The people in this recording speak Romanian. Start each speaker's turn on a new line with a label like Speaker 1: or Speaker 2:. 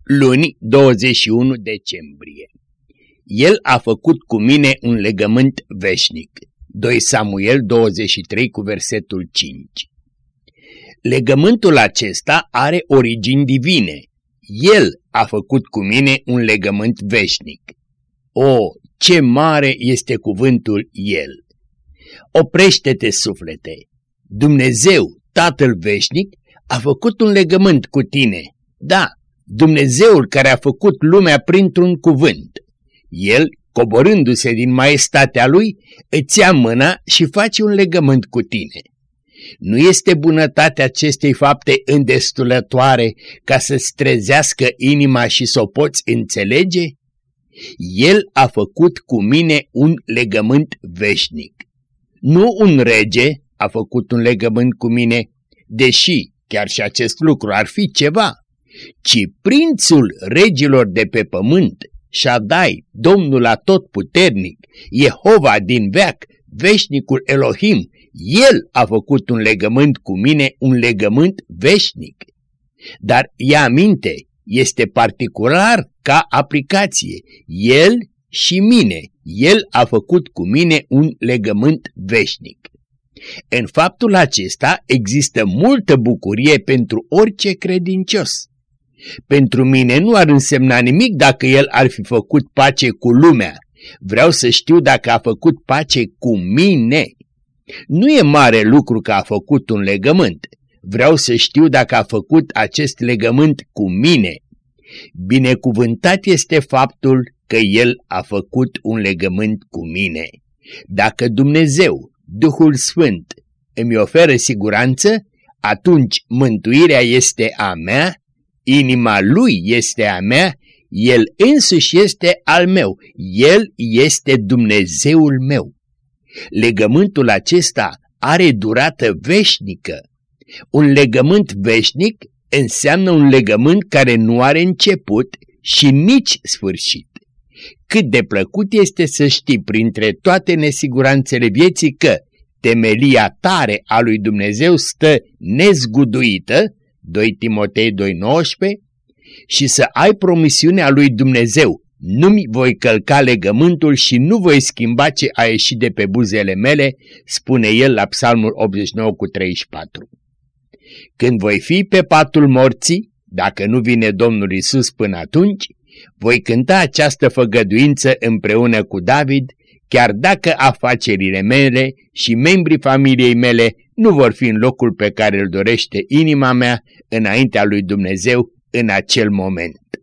Speaker 1: luni 21 decembrie. El a făcut cu mine un legământ veșnic. 2 Samuel 23 cu versetul 5. Legământul acesta are origini divine. El a făcut cu mine un legământ veșnic. O, ce mare este cuvântul El! Oprește-te, suflete! Dumnezeu, Tatăl veșnic, a făcut un legământ cu tine. Da, Dumnezeul care a făcut lumea printr-un cuvânt. El, coborându-se din maestatea Lui, îți ia mâna și face un legământ cu tine. Nu este bunătatea acestei fapte îndestulătoare ca să-ți trezească inima și să o poți înțelege? El a făcut cu mine un legământ veșnic. Nu un rege a făcut un legământ cu mine, deși chiar și acest lucru ar fi ceva, ci prințul regilor de pe pământ, Shaddai, Domnul Atotputernic, Jehova din veac, veșnicul Elohim, El a făcut un legământ cu mine, un legământ veșnic. Dar ia aminte, este particular ca aplicație, El și mine, El a făcut cu mine un legământ veșnic. În faptul acesta există multă bucurie pentru orice credincios. Pentru mine nu ar însemna nimic dacă El ar fi făcut pace cu lumea. Vreau să știu dacă a făcut pace cu mine. Nu e mare lucru că a făcut un legământ. Vreau să știu dacă a făcut acest legământ cu mine. Binecuvântat este faptul că El a făcut un legământ cu mine. Dacă Dumnezeu, Duhul Sfânt, îmi oferă siguranță, atunci mântuirea este a mea, inima Lui este a mea, El însuși este al meu, El este Dumnezeul meu. Legământul acesta are durată veșnică. Un legământ veșnic înseamnă un legământ care nu are început și nici sfârșit. Cât de plăcut este să știi printre toate nesiguranțele vieții că temelia tare a lui Dumnezeu stă nezguduită, 2 Timotei 2,19, și să ai promisiunea lui Dumnezeu, nu-mi voi călca legământul și nu voi schimba ce a ieșit de pe buzele mele, spune el la Psalmul 89 cu 34. Când voi fi pe patul morții, dacă nu vine Domnul Iisus până atunci, voi cânta această făgăduință împreună cu David, chiar dacă afacerile mele și membrii familiei mele nu vor fi în locul pe care îl dorește inima mea înaintea lui Dumnezeu în acel moment.